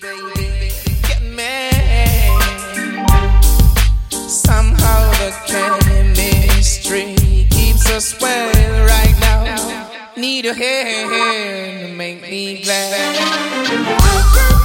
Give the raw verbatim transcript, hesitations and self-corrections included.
baby, get me. Somehow the chemistry keeps us well right now. Need your hand to make me glad.